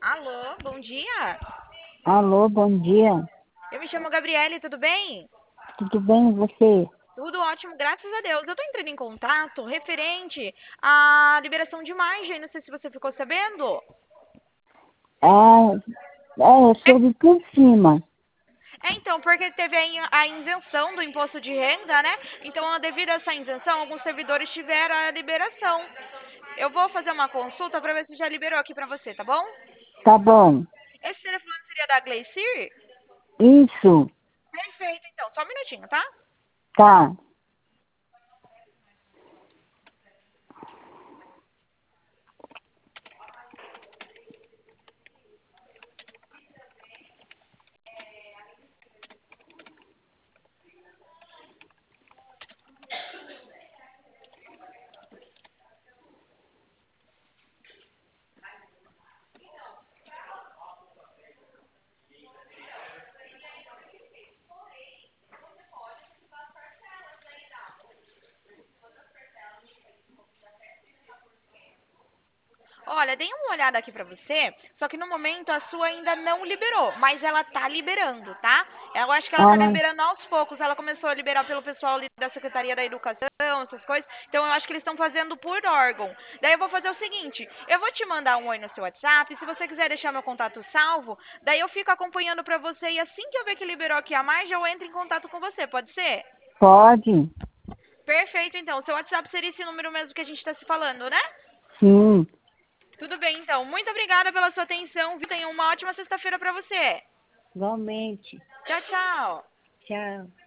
Alô, bom dia. Alô, bom dia. Eu me chamo Gabriele, tudo bem? Tudo bem e você? Tudo ótimo, graças a Deus. Eu tô entrando em contato referente à liberação de margem, não sei se você ficou sabendo. Ah, eu soube por cima. Então, porque teve a isenção do imposto de renda, né? Então, devido a essa isenção, alguns servidores tiveram a liberação. Eu vou fazer uma consulta para ver se já liberou aqui para você, tá bom? Tá bom. Esse telefone seria da Gleicir? Isso, Perfeito, então. Só um minutinho, tá? tá. Olha, dei uma olhada aqui pra você, só que no momento a sua ainda não liberou, mas ela tá liberando, tá? Eu acho que ela tá Ah, liberando aos poucos. Ela começou a liberar pelo pessoal ali da Secretaria da Educação, essas coisas. Então eu acho que eles estão fazendo por órgão. Daí eu vou fazer o seguinte, eu vou te mandar um oi no seu WhatsApp, se você quiser deixar meu contato salvo, daí eu fico acompanhando pra você e assim que eu ver que liberou aqui a margem, eu entro em contato com você, pode ser? pode? Perfeito, então. O seu WhatsApp seria esse número mesmo que a gente tá se falando, né? Sim, Tudo bem, então. Muito obrigada pela sua atenção. Tenha uma ótima sexta-feira para você. igualmente. Tchau, tchau. Tchau.